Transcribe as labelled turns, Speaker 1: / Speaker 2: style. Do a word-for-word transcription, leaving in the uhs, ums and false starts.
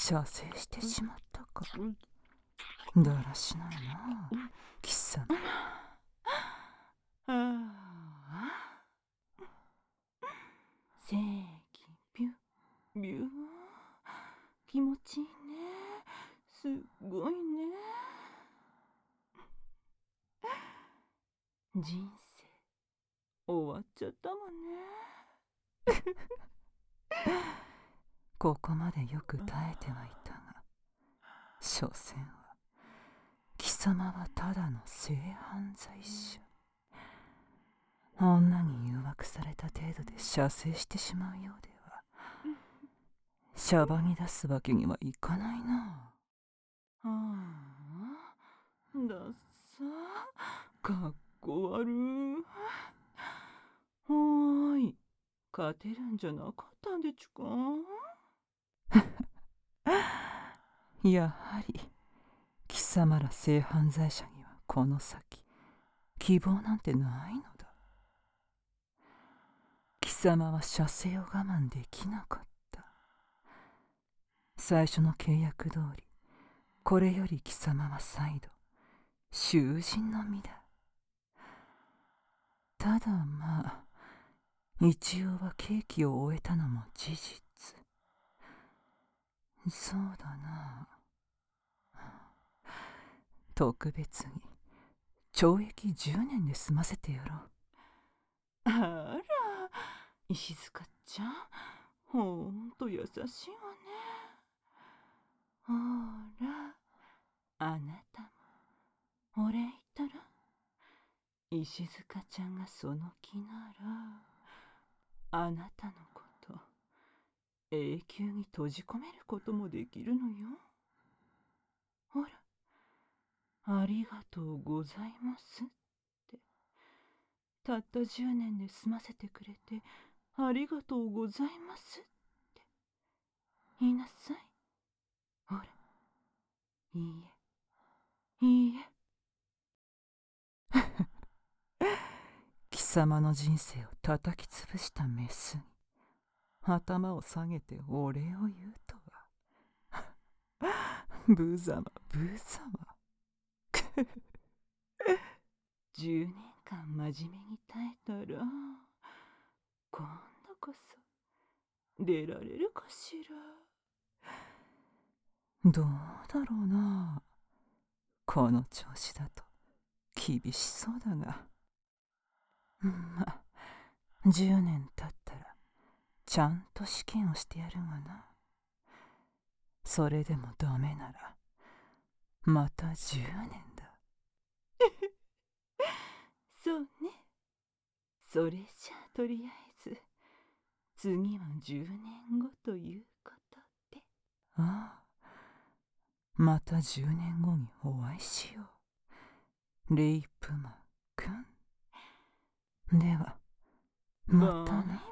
Speaker 1: 射精してしまったか。だらしないな貴様。
Speaker 2: 正義ビュビュー、気持ちいいね、すごいね。人生終わっちゃったもんね。
Speaker 1: ここまでよく耐えてはいたが、所詮は貴様はただの性犯罪者。女に誘惑された程度で射精してしまうようではシャバに出すわけにはいかないな。
Speaker 2: ああ、だっさ、かっこ悪い。おーい、勝てるんじゃなかったんでちゅか。
Speaker 1: やはり貴様ら性犯罪者にはこの先希望なんてないのだ。貴様は射精を我慢できなかった。最初の契約通りこれより貴様は再度囚人の身だ。ただまあ一応は刑期を終えたのも事実。そうだな。特別に懲役じゅうねんで済ませてやろう。
Speaker 2: あら、石塚ちゃん、ほんと優しいわね。ほら、あなたもお礼言ったら。石塚ちゃんがその気なら、あなたのこと永久に閉じ込めることもできるのよ。ほら、ありがとうございますって。たったじゅうねんで済ませてくれてありがとうございますって言いなさい。ほら、いいえ、いい
Speaker 1: え。貴様の人生を叩き潰したメスに頭を下げてお礼を言うとは。無様無様。
Speaker 2: じゅうねんかん真面目に耐えたら、今度こそ出られるかしら。
Speaker 1: どうだろうな。この調子だと厳しそうだが。まあじゅうねん経ったらちゃんと試験をしてやるがな。それでもダメならまたじゅうねんだ。
Speaker 2: そうね。それじゃあとりあえず次はじゅうねんごということで。
Speaker 1: ああ、またじゅうねんごにお会いしよう、レイプマンくん。ではまたね。